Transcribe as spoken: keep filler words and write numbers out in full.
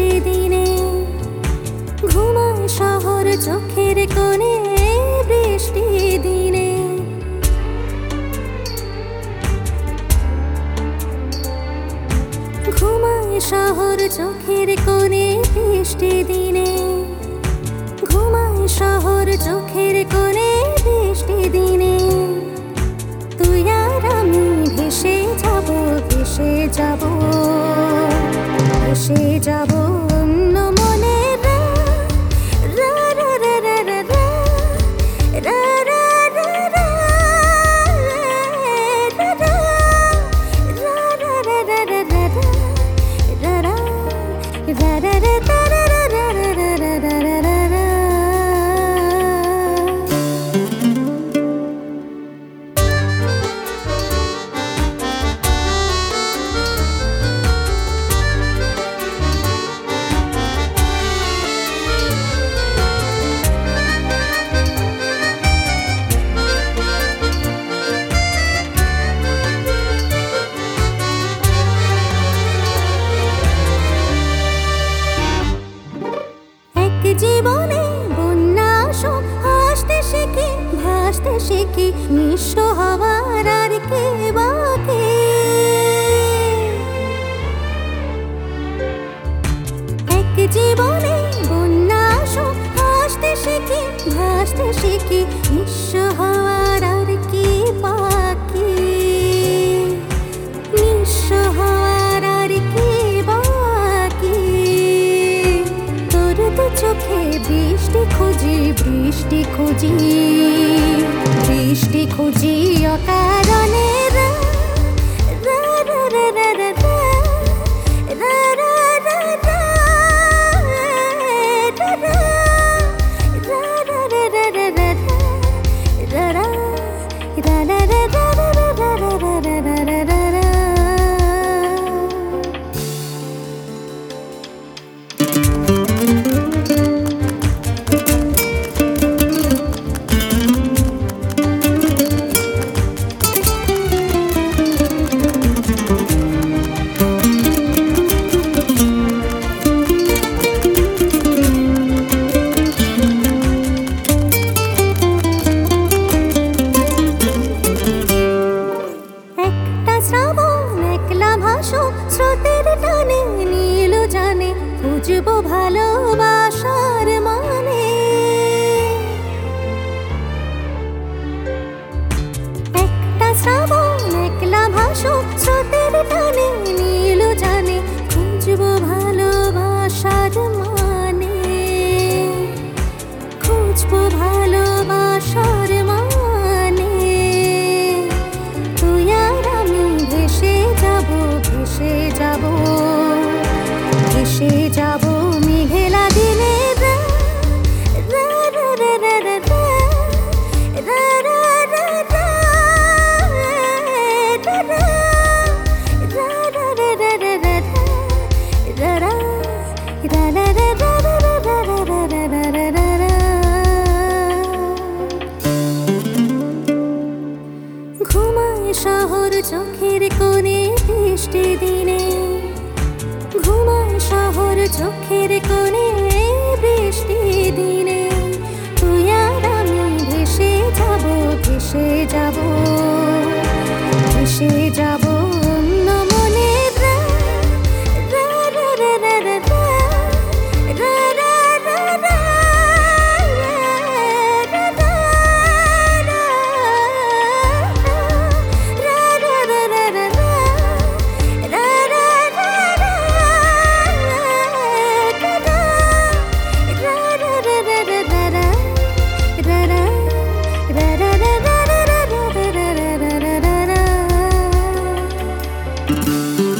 বৃষ্টি দিনে ঘুমায় শহর চোখের কোণে বৃষ্টি দিনে ঘুমায় শহর চোখের কোণে বৃষ্টি দিনে ঘুমায় শহর চোখের কোণে বৃষ্টি দিনে তুই আর আমি ভেসে যাব ভেসে যাব ভেসে যাব অন্য মনে রা রা রা রা রা রা রা রা রা রা রা জীবনে বন্যা সব হাসতে শিখি ভাসতে শিখি নিঃস্ব হওয়ার আর কে বাকি এক জীবনে বন্যা সব হাসতে শিখি ভাসতে শিখি নিঃস্ব হওয়ার আর কি বাকি নিঃস্ব হওয়ার আর কি চোখে বৃষ্টি খুঁজি বৃষ্টি খুঁজি বৃষ্টি খুঁজি অকারণে রা রা রা রা রা রা রা রা রা রা স্রোতের টানে নীল জানে খুঁজবো ভালোবাসার মানে একটা শ্রাবণ একলা ভাসো স্রোতের টানে নীল জানে খুঁজবো ভালোবাসার মানে খুঁজবো ভালোবাসার মানে তুই আর আমি ভেসে যাবো ভেসে যাব ভেসে যাব মেঘলা দিনে রা রা রা রা রা রা রা রা রা রা ঘুমায় শহর চোখের কোণে বৃষ্টি দিনে ঘুমায় শহর চোখের কোণে বৃষ্টি দিনে তুই আর আমি ভেসে যাব ভেসে যাব ভেসে যাব অন্য মনে রা রা রা রা রা রা রা রা রা রা Thank you.